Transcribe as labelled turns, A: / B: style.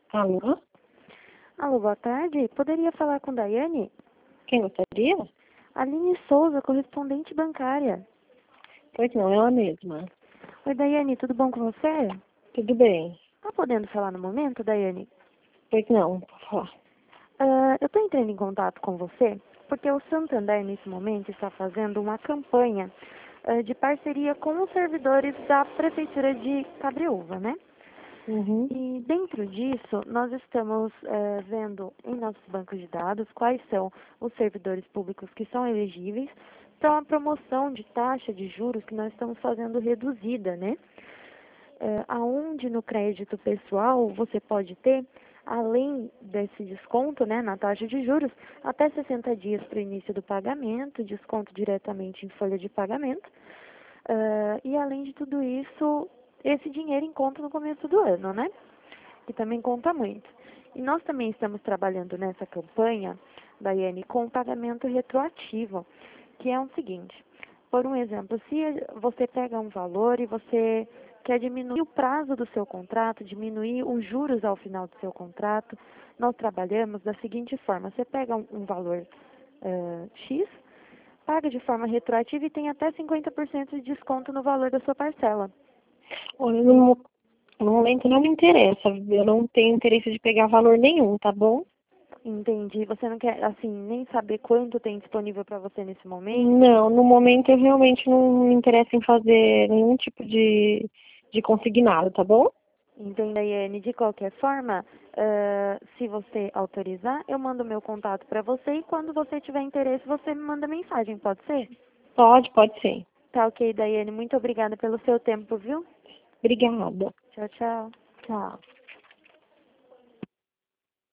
A: Alô?
B: Alô, boa tarde. Poderia falar com Daiane?
A: Quem gostaria?
B: Aline Souza, correspondente bancária.
A: Pois não, ela mesma.
B: Oi, Daiane, tudo bom com você?
A: Tudo bem.
B: Tá podendo falar no momento, Daiane?
A: Pois não, pode falar.
B: Eu estou entrando em contato com você porque o Santander, nesse momento, está fazendo uma campanha de parceria com os servidores da Prefeitura de Cabreúva, né?
A: Uhum.
B: E dentro disso, nós estamos vendo em nossos bancos de dados quais são os servidores públicos que são elegíveis para uma promoção de taxa de juros que nós estamos fazendo reduzida, né? Aonde no crédito pessoal você pode ter, além desse desconto, né, na taxa de juros, até 60 dias para o início do pagamento, desconto diretamente em folha de pagamento. E além de tudo isso, esse dinheiro em conta no começo do ano, né? Que também conta muito. E nós também estamos trabalhando nessa campanha, Daiane, com o pagamento retroativo, que é o seguinte. Por um exemplo, se você pega um valor e você quer diminuir o prazo do seu contrato, diminuir os juros ao final do seu contrato, nós trabalhamos da seguinte forma. Você pega um valor X, paga de forma retroativa e tem até 50% de desconto no valor da sua parcela.
A: Olha, no momento não me interessa. Eu não tenho interesse de pegar valor nenhum, tá bom?
B: Entendi. Você não quer, assim, nem saber quanto tem disponível para você nesse momento?
A: Não, no momento eu realmente não me interesso em fazer nenhum tipo de consignado, tá bom?
B: Entende, Daiane? De qualquer forma, se você autorizar, eu mando meu contato para você e quando você tiver interesse, você me manda mensagem, pode ser?
A: Pode sim.
B: Tá ok, Daiane. Muito obrigada pelo seu tempo, viu?
A: Obrigada.
B: Tchau, tchau.
A: Tchau.